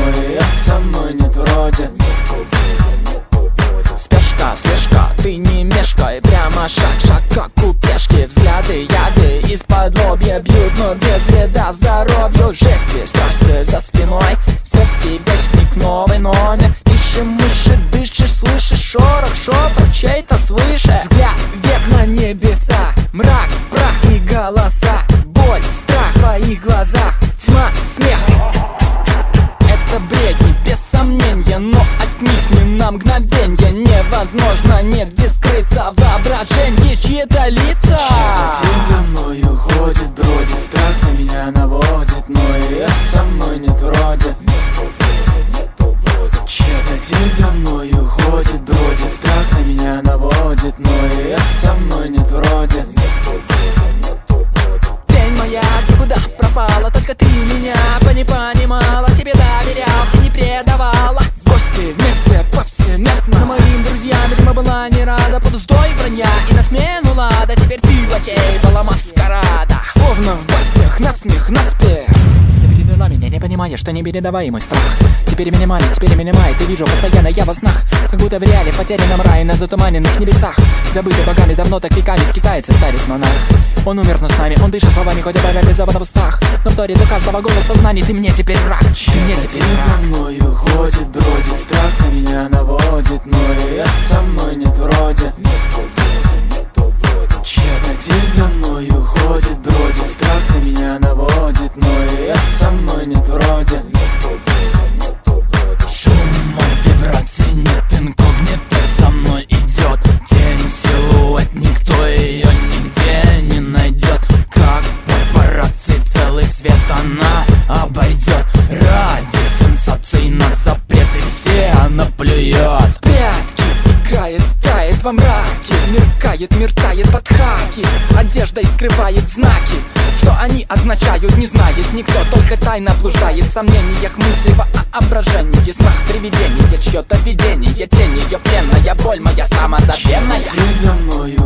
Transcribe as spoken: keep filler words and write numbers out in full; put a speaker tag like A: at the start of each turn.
A: но ее со мной нет вроде.
B: Спешка, слежка, ты не мешкай, прямо шаг, шаг, как у пешки. Взгляды, яды из-под лобья бьют, но без вреда здоровью. Жести, страсти за спиной, светский вестник, новый номер. Ищем мыши, дышишь, слышишь шорох, шепот чей-то свыше. Взгляд вверх на небеса, мрак, прах и голоса. Боль, страх в твоих глазах, тьма, смех. Это бредни, без сомнения, но от них ни на мгновенье невозможно негде скрыться. Воображение чьи-то лица.
A: Чья-то тень за мною ходит, бродит, страх на меня наводит, но ее со мной нет вроде. Чья-то тень за мною ходит, бродит, страх на меня наводит, но ее со мной нет вроде.
B: Тень моя, ты куда пропала? Только ты меня не понимала. Тебе доверял, ты не предавала. В гости вместе повсеместно, но моим друзьям, видимо, была не рада. Под уздой вранья и на смену лада. Теперь ты лакей, была маскарада. Словно в баснях, насмех, наспех. Ты передала меня, не понимаешь, что непередаваемый страх. Теперь минимален, теперь минимает, и вижу постоянно я во снах. Как будто в реале, в потерянном рае, на затуманенных небесах. Забытый богами, давно так веками скитается старец монарх. Он умер, но с нами, он дышит словами, хоть и парализован в устах. Но в торе до каждого голос сознания, ты мне теперь враг. Ты мне теперь
A: враг.
B: За
A: мною ходит, бродит, страх на меня наводит, но ее со мной нет вроде. Чья-то тень за мною ходит, бродит, страх на меня наводит, но ее со мной нет вроде.
B: Шума, вибрации нет, инкогнито за мной идет. Тень, силуэт, никто ее нигде не найдет. Как папарацци, целый свет она обойдет. Ради сенсаций на запреты все она плюет. Прятки играет, тает во мраке, меркает, мерцает под хаки. Одеждой скрывает знаки, что они означают, не знает никто. Только тайна блуждает в сомнениях, мысли, воображении. Страх, привидение, чье-то видение, тень ее пленная, боль моя самозабвенная.
A: Тень за мною